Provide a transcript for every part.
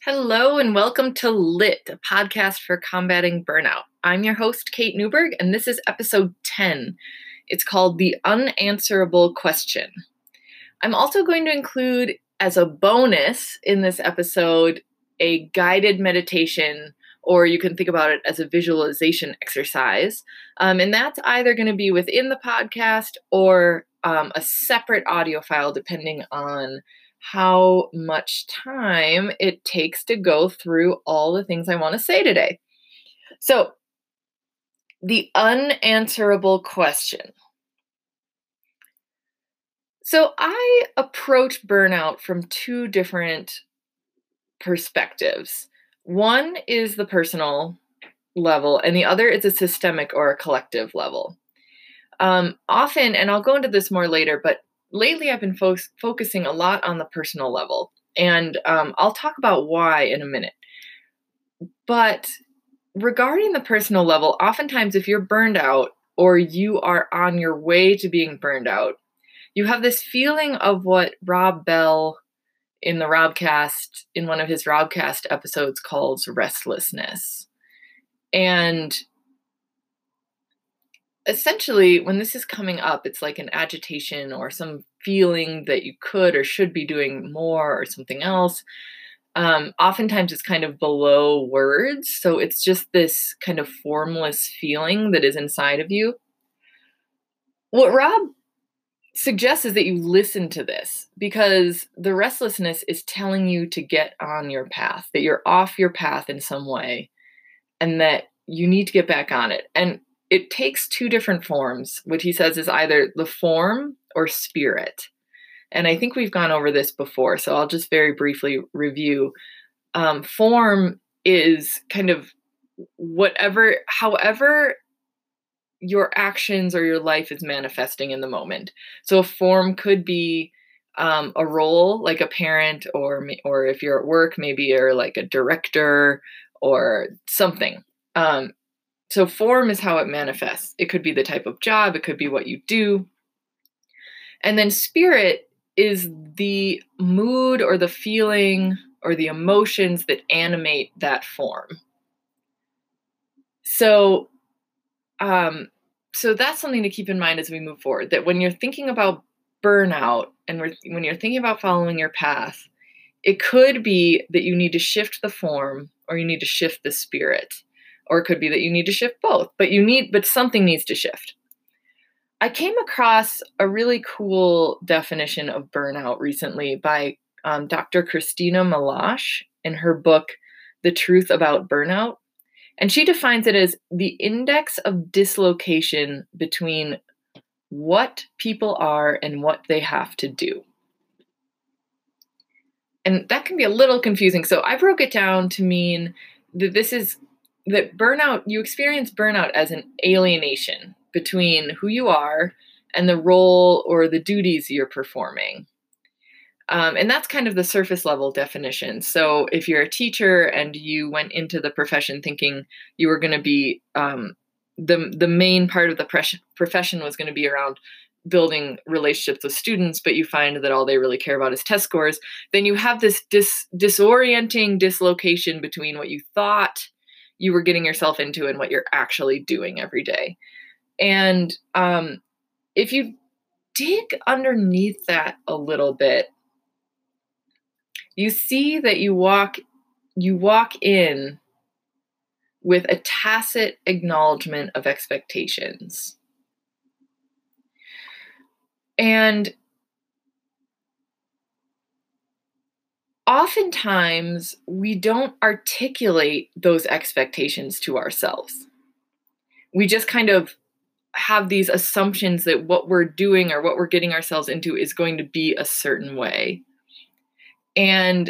Hello and welcome to Lit, a podcast for combating burnout. I'm your host, Kate Newberg, and this is episode 10. It's called The Unanswerable Question. I'm also going to include, as a bonus in this episode, a guided meditation, or you can think about it as a visualization exercise. And that's either going to be within the podcast or a separate audio file, depending on how much time it takes to go through all the things I want to say today. So, the unanswerable question. So, I approach burnout from two different perspectives. One is the personal level, and the other is a systemic or a collective level. Often, and I'll go into this more later, but lately I've been focusing a lot on the personal level, and I'll talk about why in a minute. But regarding the personal level, oftentimes if you're burned out or you are on your way to being burned out, you have this feeling of what Rob Bell in the Robcast, in one of his Robcast episodes, calls restlessness. And essentially, when this is coming up, it's like an agitation or some feeling that you could or should be doing more or something else. Oftentimes, it's kind of below words. So it's just this kind of formless feeling that is inside of you. What Rob suggests is that you listen to this, because the restlessness is telling you to get on your path, that you're off your path in some way, and that you need to get back on it. And it takes two different forms. What he says is either the form or spirit. And I think we've gone over this before, so I'll just very briefly review. Form is kind of however your actions or your life is manifesting in the moment. So a form could be a role, like a parent, or if you're at work, maybe you're like a director or something. So form is how it manifests. It could be the type of job, it could be what you do. And then spirit is the mood or the feeling or the emotions that animate that form. So that's something to keep in mind as we move forward, that when you're thinking about burnout and when you're thinking about following your path, it could be that you need to shift the form or you need to shift the spirit, or it could be that you need to shift both, but something needs to shift. I came across a really cool definition of burnout recently by Dr. Christina Malash in her book, The Truth About Burnout. And she defines it as the index of dislocation between what people are and what they have to do. And that can be a little confusing. So I broke it down to mean that burnout, you experience burnout as an alienation between who you are and the role or the duties you're performing. And that's kind of the surface level definition. So if you're a teacher and you went into the profession thinking you were going to be, the main part of the profession was going to be around building relationships with students, but you find that all they really care about is test scores, then you have this disorienting dislocation between what you thought you were getting yourself into and what you're actually doing every day. And if you dig underneath that a little bit, you see that you walk in with a tacit acknowledgement of expectations. And oftentimes we don't articulate those expectations to ourselves. We just kind of have these assumptions that what we're doing or what we're getting ourselves into is going to be a certain way. And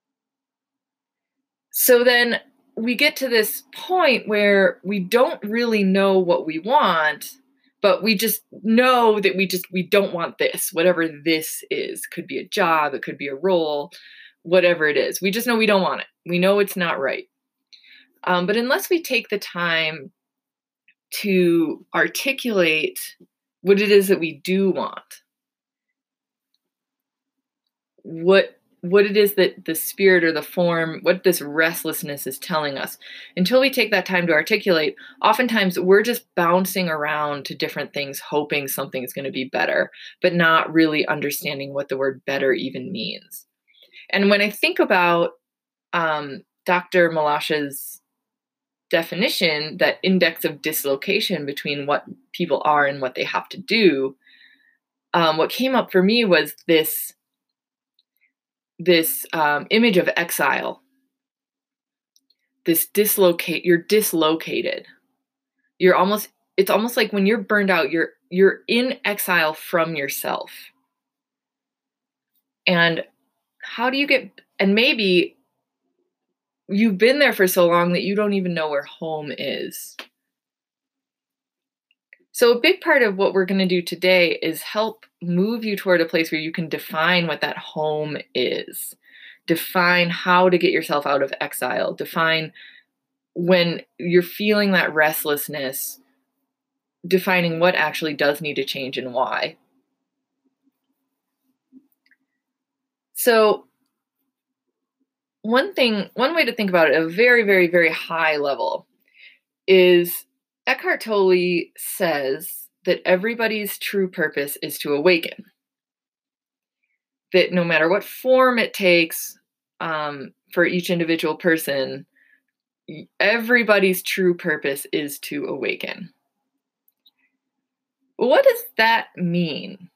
so then we get to this point where we don't really know what we want, but we just know that we don't want this, whatever this is. Could be a job, it could be a role, whatever it is. We just know we don't want it. We know it's not right. But unless we take the time to articulate what it is that we do want, what what it is that the spirit or the form, what this restlessness is telling us. Until we take that time to articulate, oftentimes we're just bouncing around to different things, hoping something's going to be better, but not really understanding what the word better even means. And when I think about Dr. Malash's definition, that index of dislocation between what people are and what they have to do, what came up for me was this image of exile. This you're dislocated. It's almost like when you're burned out, you're in exile from yourself. And how do you and maybe you've been there for so long that you don't even know where home is. So a big part of what we're going to do today is help move you toward a place where you can define what that home is. Define how to get yourself out of exile. Define when you're feeling that restlessness, defining what actually does need to change and why. So one way to think about it at a very, very, very high level is Eckhart Tolle says that everybody's true purpose is to awaken. That no matter what form it takes for each individual person, everybody's true purpose is to awaken. What does that mean?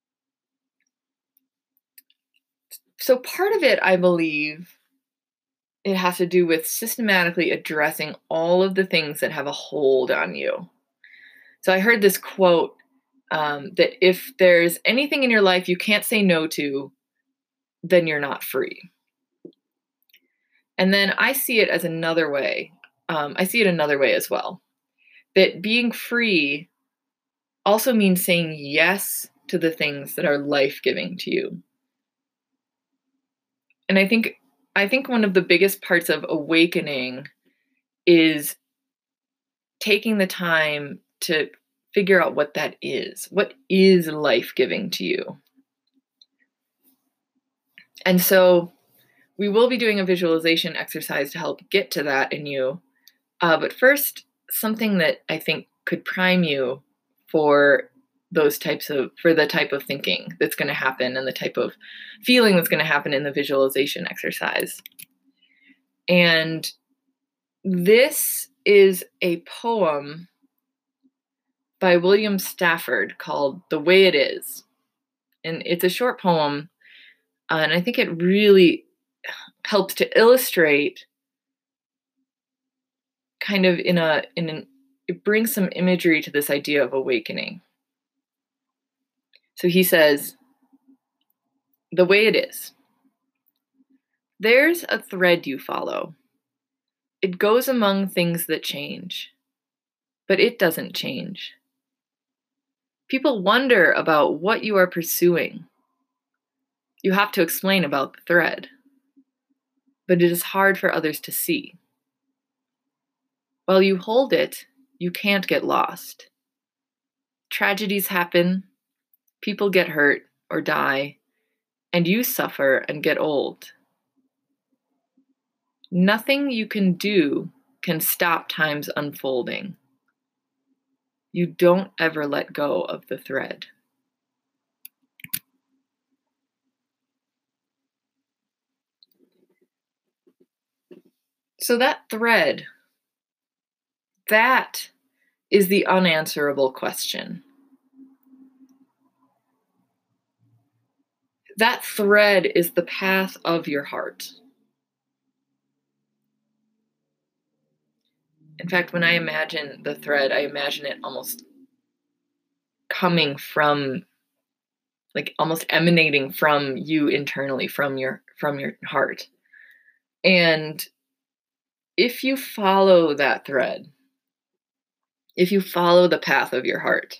So part of it, I believe, it has to do with systematically addressing all of the things that have a hold on you. So I heard this quote that if there's anything in your life you can't say no to, then you're not free. And then I see it as another way. I see it another way as well. That being free also means saying yes to the things that are life-giving to you. And I think one of the biggest parts of awakening is taking the time to figure out what that is. What is life-giving to you? And so we will be doing a visualization exercise to help get to that in you. But first, something that I think could prime you for the type of thinking that's going to happen and the type of feeling that's going to happen in the visualization exercise. And this is a poem by William Stafford called The Way It Is. And it's a short poem, and I think it really helps to illustrate kind of it brings some imagery to this idea of awakening. So he says, the way it is. There's a thread you follow. It goes among things that change, but it doesn't change. People wonder about what you are pursuing. You have to explain about the thread, but it is hard for others to see. While you hold it, you can't get lost. Tragedies happen, people get hurt or die, and you suffer and get old. Nothing you can do can stop time's unfolding. You don't ever let go of the thread. So that thread, that is the unanswerable question. That thread is the path of your heart. In fact, when I imagine the thread, I imagine it almost coming from, like almost emanating from you internally, from your heart. And if you follow that thread, if you follow the path of your heart,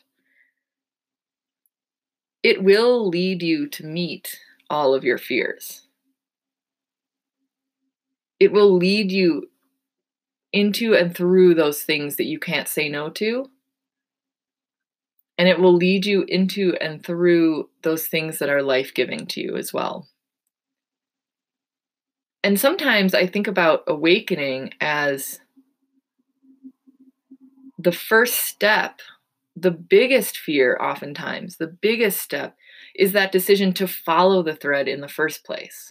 it will lead you to meet all of your fears. It will lead you into and through those things that you can't say no to. And it will lead you into and through those things that are life-giving to you as well. And sometimes I think about awakening as the first step, the biggest fear, oftentimes, the biggest step is that decision to follow the thread in the first place.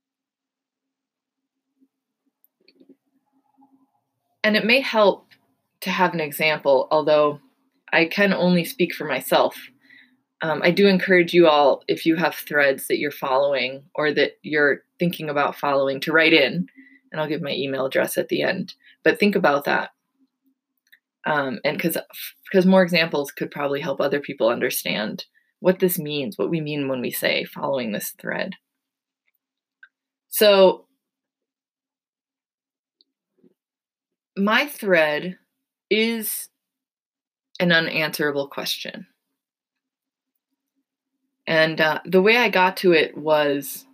And it may help to have an example, although I can only speak for myself. I do encourage you all, if you have threads that you're following or that you're thinking about following, to write in, and I'll give my email address at the end. But think about that. And because more examples could probably help other people understand what this means, what we mean when we say following this thread. So my thread is an unanswerable question. And the way I got to it was,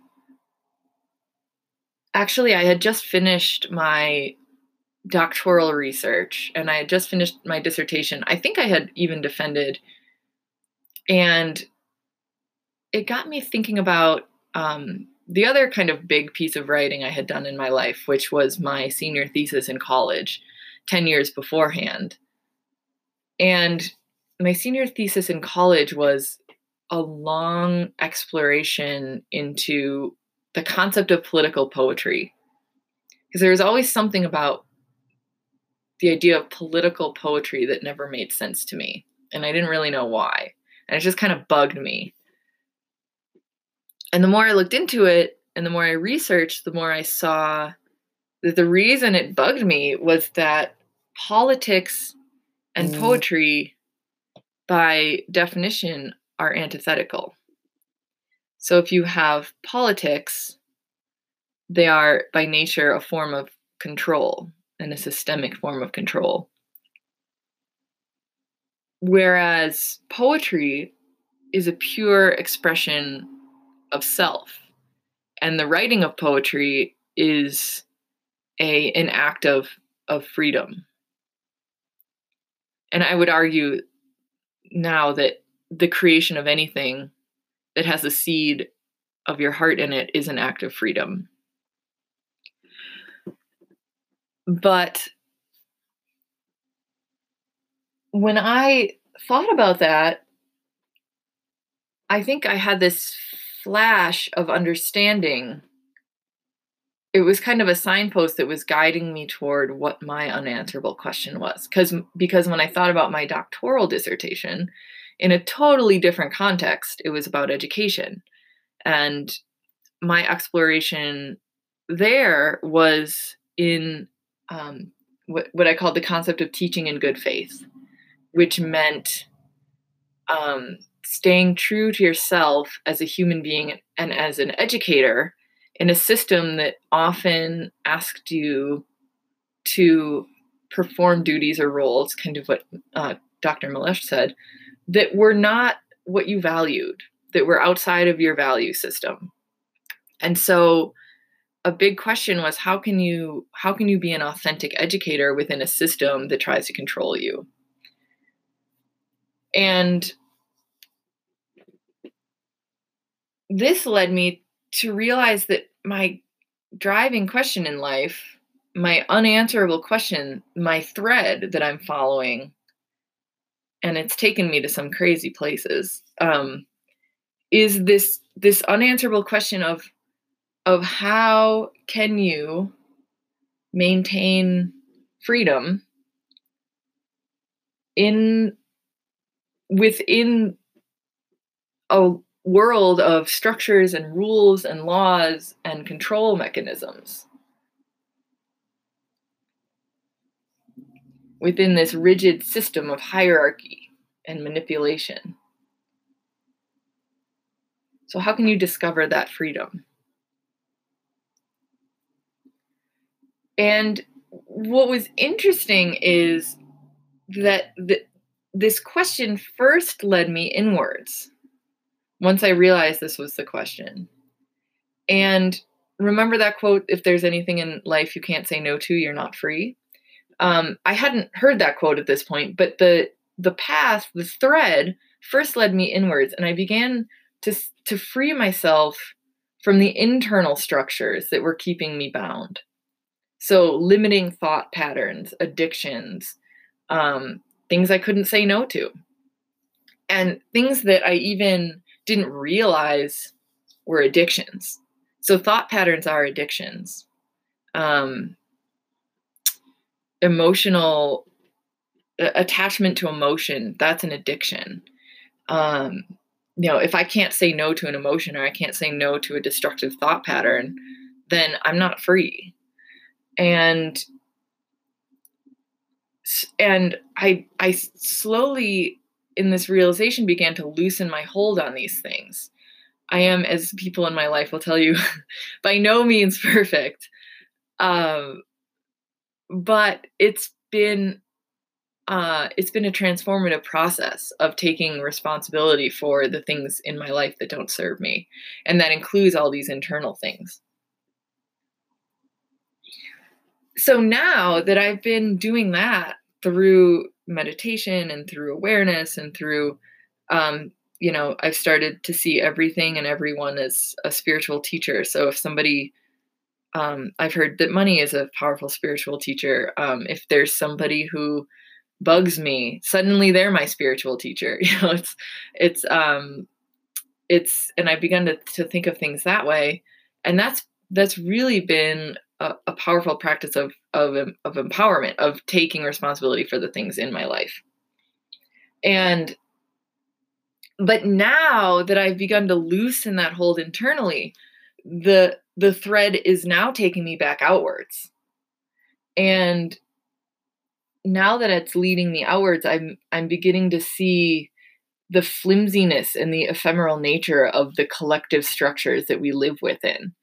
actually, I had just finished my doctoral research and I had just finished my dissertation. I think I had even defended. And it got me thinking about the other kind of big piece of writing I had done in my life, which was my senior thesis in college 10 years beforehand. And my senior thesis in college was a long exploration into the concept of political poetry. Because there was always something about the idea of political poetry that never made sense to me. And I didn't really know why. And it just kind of bugged me. And the more I looked into it and the more I researched, the more I saw that the reason it bugged me was that politics and poetry, by definition, are antithetical. So if you have politics, they are by nature a form of control and a systemic form of control. Whereas poetry is a pure expression of self. And the writing of poetry is an act of freedom. And I would argue now that the creation of anything that has a seed of your heart in it is an act of freedom. But when I thought about that, I think I had this flash of understanding. It was kind of a signpost that was guiding me toward what my unanswerable question was. Because when I thought about my doctoral dissertation, in a totally different context, it was about education. And my exploration there was in what I called the concept of teaching in good faith, which meant staying true to yourself as a human being and as an educator in a system that often asked you to perform duties or roles, kind of what Dr. Malesh said, that were not what you valued, that were outside of your value system. And so a big question was, how can you be an authentic educator within a system that tries to control you? And this led me to realize that my driving question in life, my unanswerable question, my thread that I'm following, and it's taken me to some crazy places, is this unanswerable question of how can you maintain freedom within a world of structures and rules and laws and control mechanisms, within this rigid system of hierarchy and manipulation. So how can you discover that freedom? And what was interesting is that this question first led me inwards once I realized this was the question. And remember that quote, if there's anything in life you can't say no to, you're not free. I hadn't heard that quote at this point, but the path, the thread first led me inwards, and I began to free myself from the internal structures that were keeping me bound. So limiting thought patterns, addictions, things I couldn't say no to, and things that I even didn't realize were addictions. So thought patterns are addictions. Emotional attachment to emotion, that's an addiction. If I can't say no to an emotion, or I can't say no to a destructive thought pattern, then I'm not free. And I slowly, in this realization, began to loosen my hold on these things. I am, as people in my life will tell you, by no means perfect. But it's been a transformative process of taking responsibility for the things in my life that don't serve me. And that includes all these internal things. So now that I've been doing that through meditation and through awareness and through, I've started to see everything and everyone as a spiritual teacher. So if somebody, I've heard that money is a powerful spiritual teacher. If there's somebody who bugs me, suddenly they're my spiritual teacher. And I've begun to think of things that way. And that's really been a powerful practice of empowerment, of taking responsibility for the things in my life. But now that I've begun to loosen that hold internally, the thread is now taking me back outwards. And now that it's leading me outwards, I'm beginning to see the flimsiness and the ephemeral nature of the collective structures that we live within.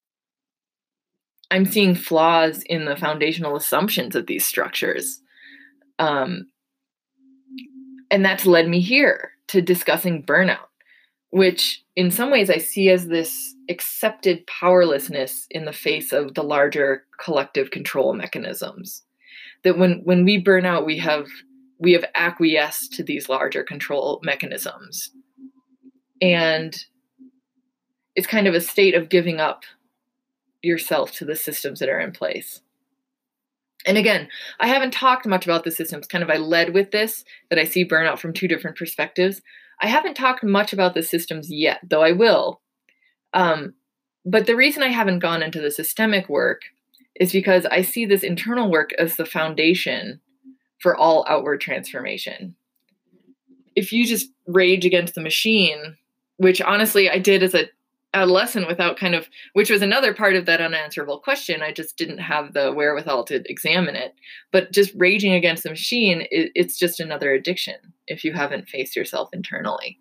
I'm seeing flaws in the foundational assumptions of these structures. And that's led me here to discussing burnout, which in some ways I see as this accepted powerlessness in the face of the larger collective control mechanisms. That when we burn out, we have acquiesced to these larger control mechanisms. And it's kind of a state of giving up yourself to the systems that are in place. And again, I haven't talked much about the systems. I led with this, that I see burnout from two different perspectives. I haven't talked much about the systems yet, though I will. But the reason I haven't gone into the systemic work is because I see this internal work as the foundation for all outward transformation. If you just rage against the machine, which honestly I did as a adolescent which was another part of that unanswerable question. I just didn't have the wherewithal to examine it. But just raging against the machine, it's just another addiction if you haven't faced yourself internally.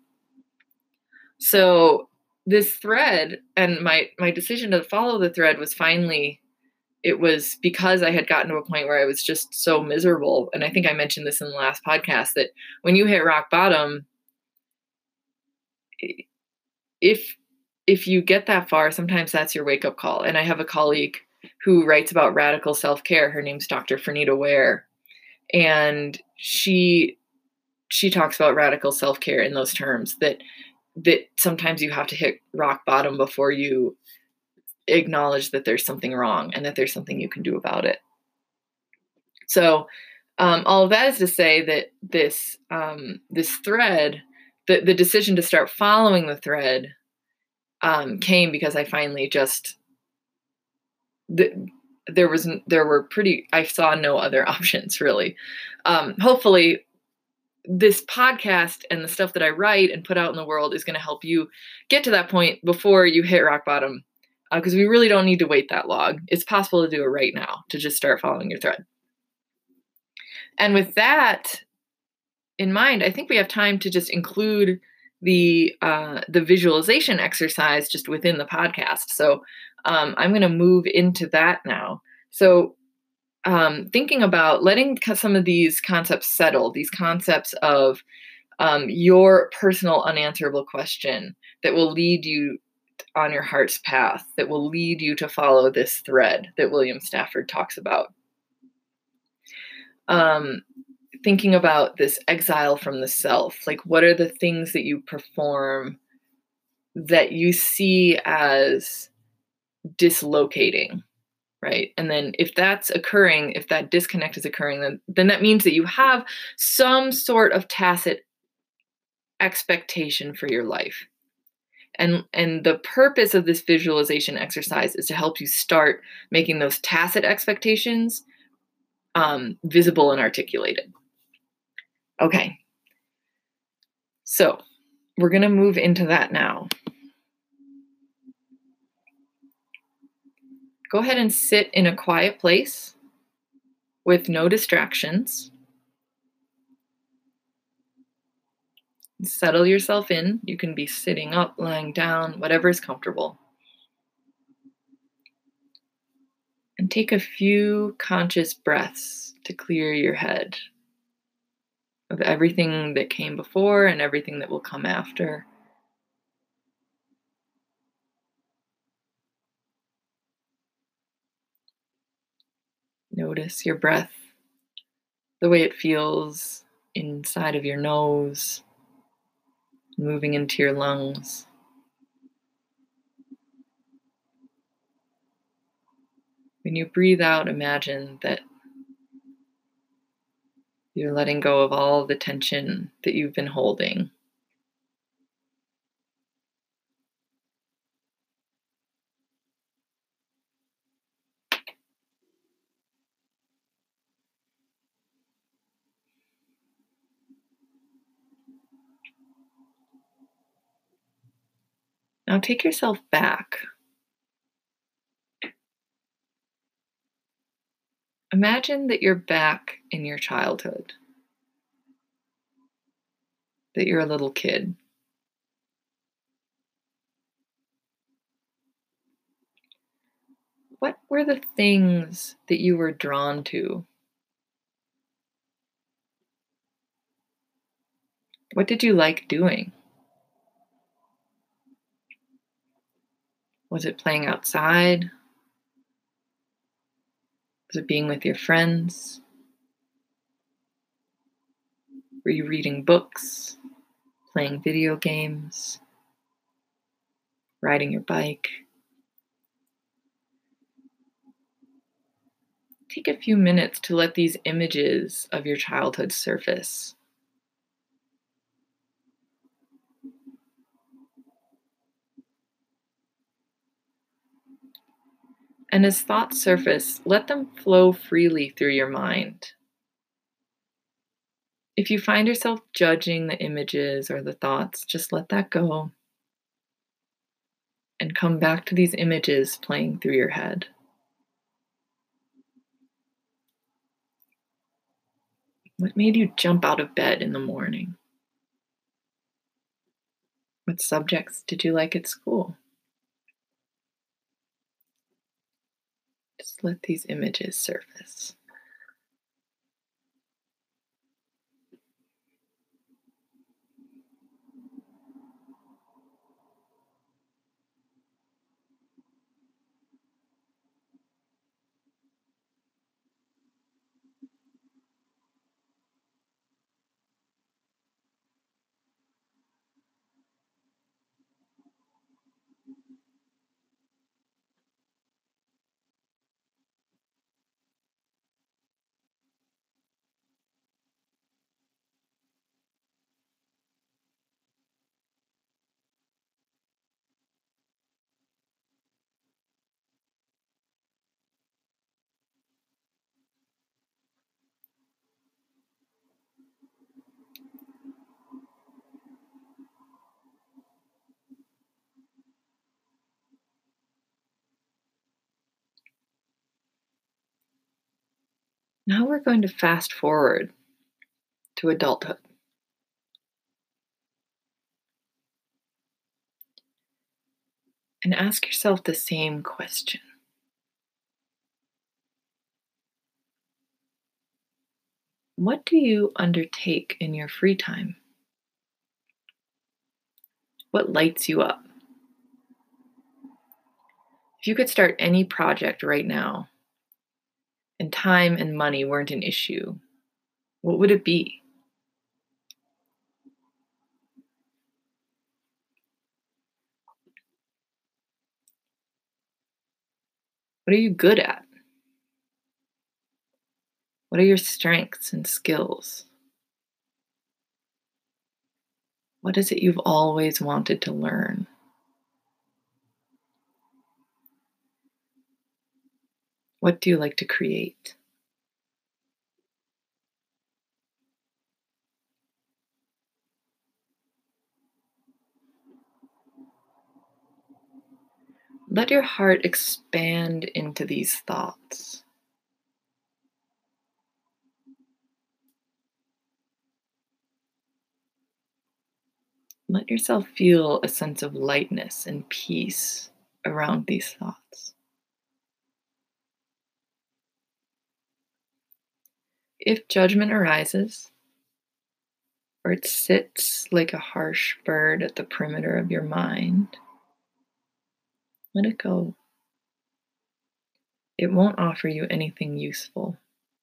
So this thread, and my decision to follow the thread was it was because I had gotten to a point where I was just so miserable. And I think I mentioned this in the last podcast, that when you hit rock bottom, if you get that far, sometimes that's your wake-up call. And I have a colleague who writes about radical self-care. Her name's Dr. Fernita Ware. And she talks about radical self-care in those terms, that sometimes you have to hit rock bottom before you acknowledge that there's something wrong and that there's something you can do about it. So all of that is to say that this thread, the decision to start following the thread, came because I finally I saw no other options really. Hopefully this podcast and the stuff that I write and put out in the world is going to help you get to that point before you hit rock bottom, because we really don't need to wait that long. It's possible to do it right now, to just start following your thread. And with that in mind, I think we have time to just include the visualization exercise just within the podcast. So I'm going to move into that now. So thinking about letting some of these concepts settle, these concepts of your personal unanswerable question that will lead you on your heart's path, that will lead you to follow this thread that William Stafford talks about. Thinking about this exile from the self, like what are the things that you perform that you see as dislocating, right? And then if that's occurring, if that disconnect is occurring, then that means that you have some sort of tacit expectation for your life. And the purpose of this visualization exercise is to help you start making those tacit expectations visible and articulated. Okay. So we're going to move into that now. Go ahead and sit in a quiet place with no distractions. Settle yourself in. You can be sitting up, lying down, whatever is comfortable. And take a few conscious breaths to clear your head of everything that came before and everything that will come after. Notice your breath, the way it feels inside of your nose, moving into your lungs. When you breathe out, imagine that you're letting go of all the tension that you've been holding. Now take yourself back. Imagine that you're back in your childhood, that you're a little kid. What were the things that you were drawn to? What did you like doing? Was it playing outside? Was it being with your friends? Were you reading books, playing video games, riding your bike? Take a few minutes to let these images of your childhood surface. And as thoughts surface, let them flow freely through your mind. If you find yourself judging the images or the thoughts, just let that go and come back to these images playing through your head. What made you jump out of bed in the morning? What subjects did you like at school? Just let these images surface. Now we're going to fast forward to adulthood. And ask yourself the same question. What do you undertake in your free time? What lights you up? If you could start any project right now and time and money weren't an issue, what would it be? What are you good at? What are your strengths and skills? What is it you've always wanted to learn? What do you like to create? Let your heart expand into these thoughts. Let yourself feel a sense of lightness and peace around these thoughts. If judgment arises, or it sits like a harsh bird at the perimeter of your mind, let it go. It won't offer you anything useful.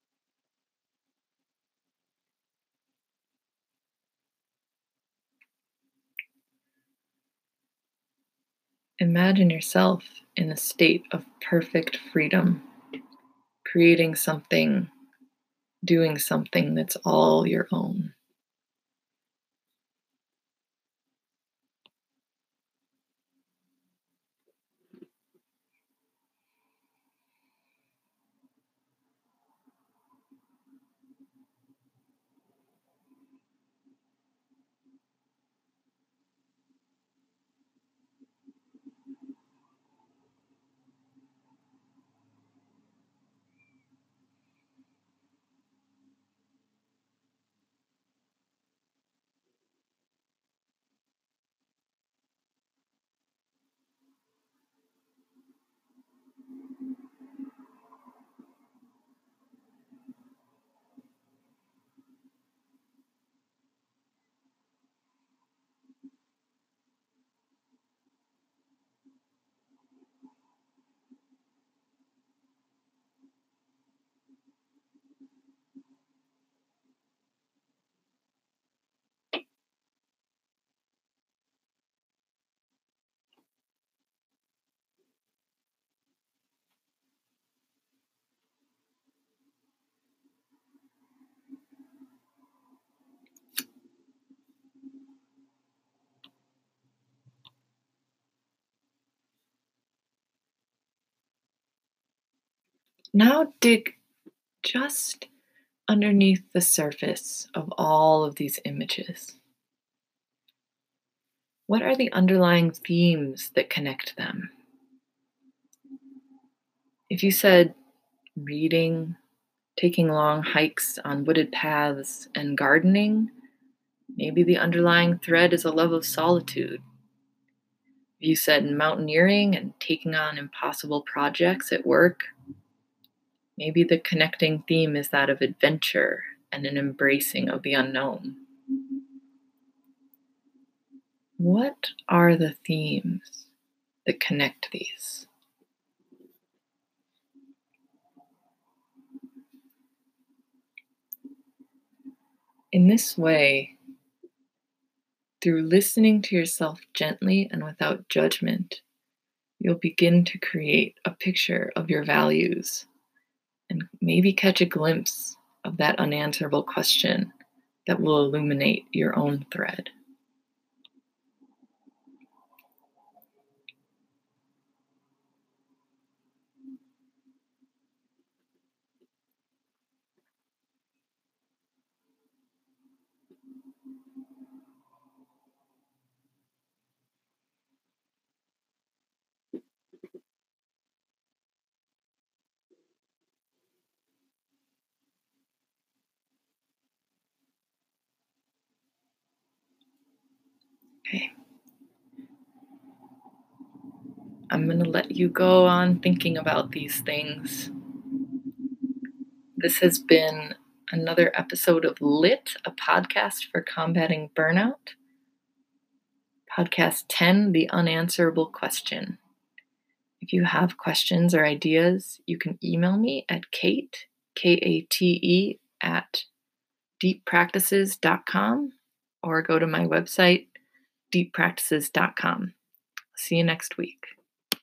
Imagine yourself in a state of perfect freedom, creating something, doing something that's all your own. Now dig just underneath the surface of all of these images. What are the underlying themes that connect them? If you said reading, taking long hikes on wooded paths, and gardening, maybe the underlying thread is a love of solitude. If you said mountaineering and taking on impossible projects at work, maybe the connecting theme is that of adventure and an embracing of the unknown. What are the themes that connect these? In this way, through listening to yourself gently and without judgment, you'll begin to create a picture of your values and maybe catch a glimpse of that unanswerable question that will illuminate your own thread. Okay. I'm going to let you go on thinking about these things. This has been another episode of Lit, a podcast for combating burnout. Podcast 10, The Unanswerable Question. If you have questions or ideas, you can email me at Kate, Kate, at deeppractices.com, or go to my website, deeppractices.com. See you next week.